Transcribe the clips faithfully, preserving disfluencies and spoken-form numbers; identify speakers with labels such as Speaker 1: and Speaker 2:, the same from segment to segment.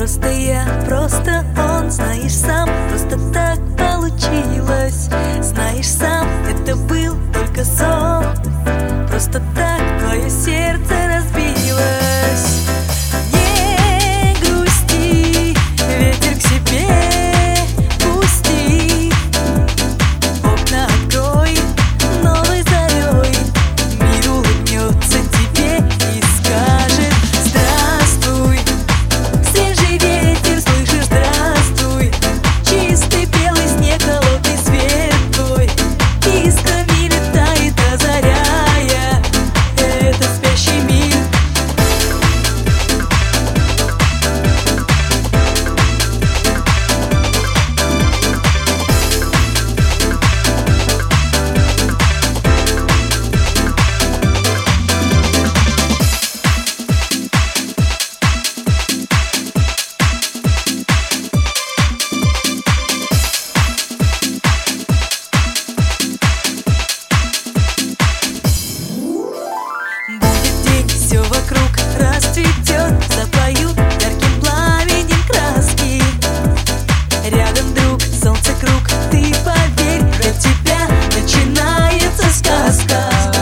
Speaker 1: Просто я, просто он, знаешь сам, просто так получилось. Знаешь сам, это был только сон. Просто так твое сердце разбилось. Не грусти, ветер к себе пусти. Окна открой, новой зарей мир улыбнется тебе и скажет: здравствуй. Свежий ветер, слышишь, здравствуй. Чистый белый снег, холодный свет твой. Искрами летает, озаряя этот спящий мир. Будет день, все вокруг расцветет, запою ярким пламенем краски. Рядом друг, солнце круг, ты поверь, для тебя начинается сказка.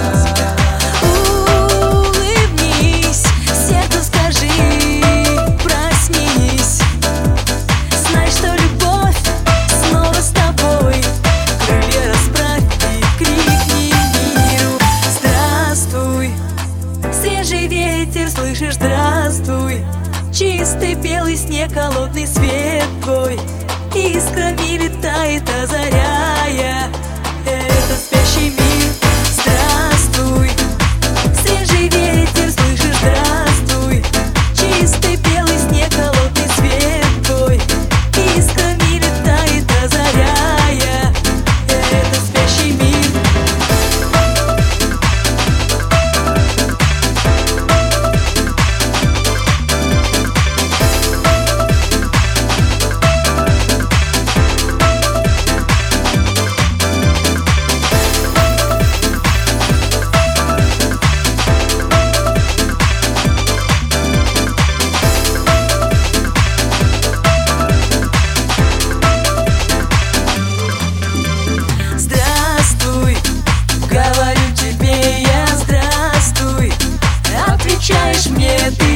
Speaker 1: Улыбнись, сердцу скажи, проснись. Знай, что любовь снова с тобой. Крылья расправь и крикни миру: здравствуй. Свежий ветер, слышишь, здравствуй. Чистый белый снег, холодный свет твой. Искрами летает, озаряя этот спящий мир. Здравствуй. Свежий ветер, слышишь, здравствуй. Чистый белый снег, холодный свет твой. Искрами летает, озаряя этот спящий мир. Здравствуй, говорю тебе я, здравствуй. Отвечаешь мне ты.